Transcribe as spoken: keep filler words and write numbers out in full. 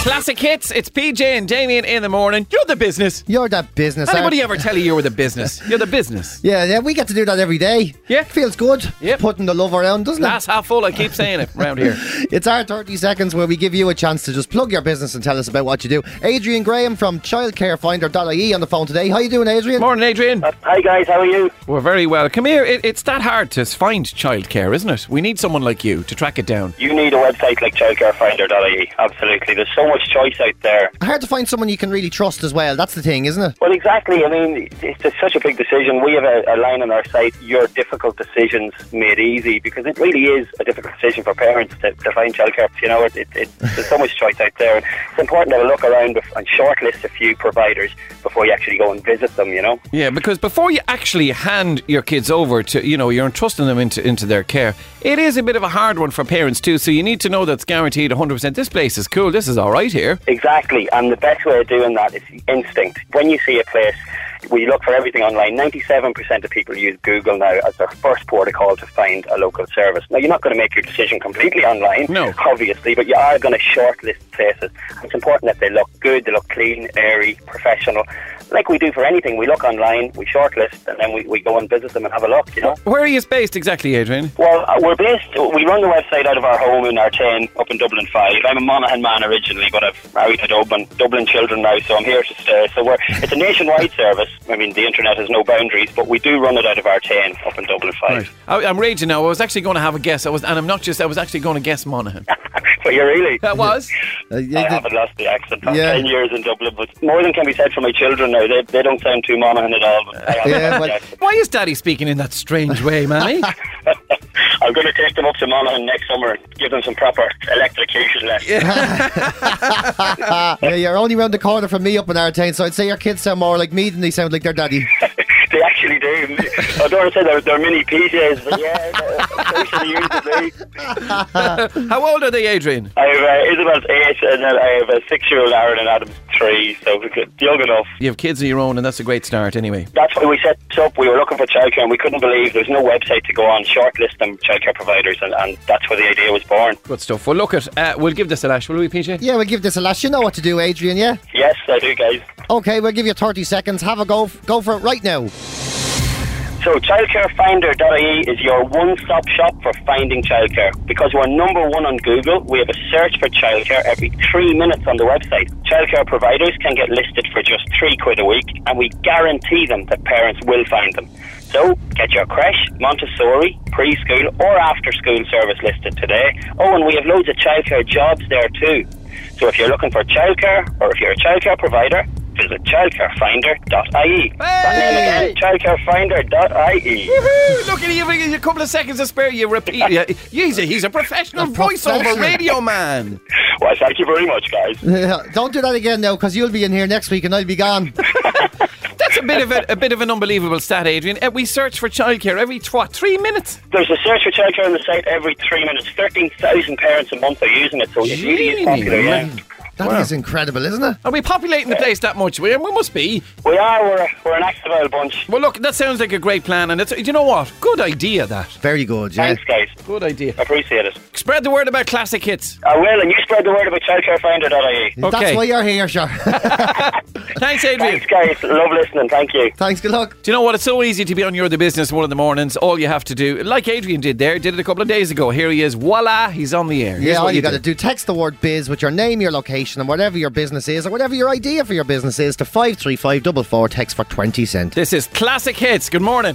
Classic hits. It's P J and Damien in the morning. You're the business. You're that business. Anybody Art. ever tell you you were the business? You're the business. Yeah, yeah, we get to do that every day. Yeah. Feels good. Yep. Putting the love around, doesn't Glass it? half full, I keep saying it around here. It's our thirty seconds where we give you a chance to just plug your business and tell us about what you do. Adrian Graham from childcare finder dot I E on the phone today. How you doing, Adrian? Morning, Adrian. Uh, hi guys, how are you? We're very well. Come here. It, it's that hard to find childcare, isn't it? We need someone like you to track it down. You need a website like childcare finder dot I E. Absolutely. There's so much choice out there. Hard to find someone you can really trust as well. That's the thing, isn't it? Well, exactly. I mean, it's just such a big decision. We have a, a line on our site, your difficult decisions made easy, because it really is a difficult decision for parents to, to find childcare. You know, it, it, it, there's so much choice out there. And it's important to have a look around and shortlist a few providers before you actually go and visit them, you know? Yeah, because before you actually hand your kids over to, you know, you're entrusting them into, into their care, it is a bit of a hard one for parents too, so you need to know that's guaranteed one hundred percent. This place is cool, this is alright here. Exactly, and the best way of doing that is instinct. When you see a place, we look for everything online. ninety-seven percent of people use Google now as their first port of call to find a local service. Now, you're not going to make your decision completely online, no, obviously, but you are going to shortlist places. It's important that they look good, they look clean, airy, professional. Like we do for anything, we look online, we shortlist, and then we, we go and visit them and have a look, you know. Where are you based exactly, Adrian? Well, uh, we're based, we run the website out of our home in Artane, up in Dublin five. I'm a Monaghan man originally, but I've married to Dublin, Dublin children now, so I'm here to stay. So we're, it's a nationwide service. I mean, the internet has no boundaries, but we do run it out of Artane, up in Dublin five. Right. I, I'm raging now. I was actually going to have a guess, I was, and I'm not just, I was actually going to guess Monaghan. But you really? That was? Uh, I yeah, haven't lost the accent. I'm Yeah. ten years in Dublin, but more than can be said for my children now. They, they don't sound too Monaghan at all. But I haven't Yeah, lost but- the accent. Why is Daddy speaking in that strange way, Manny? I'm going to take them up to Monaghan next summer and give them some proper electrocution lessons. yeah, you're only round the corner from me up in Artane, so I'd say your kids sound more like me than they sound like their daddy. They actually do. I don't want to say they're, they're mini P Js, but yeah, they're socially used to me. How old are they, Adrian? I have uh, Isabel's eight, and then I have a six-year-old Aaron, and Adam's three, so we're good- young enough. You have kids of your own, and that's a great start anyway. That's why we set this up. We were looking for childcare, and we couldn't believe there's no website to go on, shortlist them childcare providers, and, and that's where the idea was born. Good stuff. Well, look at, uh, we'll give this a lash, will we, P J? Yeah, we'll give this a lash. You know what to do, Adrian, yeah? Yes, I do, guys. Okay, we'll give you thirty seconds. Have a go. Go for it right now. So childcare finder dot I E is your one-stop shop for finding childcare. Because we're number one on Google, we have a search for childcare every three minutes on the website. Childcare providers can get listed for just three quid a week, and we guarantee them that parents will find them. So get your creche, Montessori, preschool or after-school service listed today. Oh, and we have loads of childcare jobs there too. So if you're looking for childcare, or if you're a childcare provider, visit childcare finder dot I E. Hey! That name again, childcare finder dot I E. Woohoo! Look at you, a couple of seconds to spare. You repeat. Yeah, he's, a, he's a professional A voiceover professional. radio man. Well, thank you very much, guys. Don't do that again now, because you'll be in here next week and I'll be gone. That's a bit of a, a bit of an unbelievable stat, Adrian. Uh, we search for childcare every what, three minutes. There's a search for childcare on the site every three minutes. thirteen thousand parents a month are using it, so it really is popular, yeah. That is incredible, isn't it? Are we populating the place that much? We, we must be. We are, we're, we're an active old bunch. Well, look, that sounds like a great plan, and it's, you know what? Good idea, that. Very good, yeah. Thanks, guys. Good idea. Appreciate it. Spread the word about classic hits. I will, and you spread the word about childcare finder dot I E. Okay. That's why you're here, sure. Thanks, Adrian. Thanks, guys. Love listening. Thank you. Thanks, good luck. Do you know what? It's so easy to be on You're the Business one of the mornings. All you have to do, like Adrian did there, did it a couple of days ago. Here he is. Voila, he's on the air. Here's Yeah, all what you got do. to do, text the word biz with your name, your location, and whatever your business is, or whatever your idea for your business is, to five three five four four, text for twenty cent. This is Classic Hits. Good morning.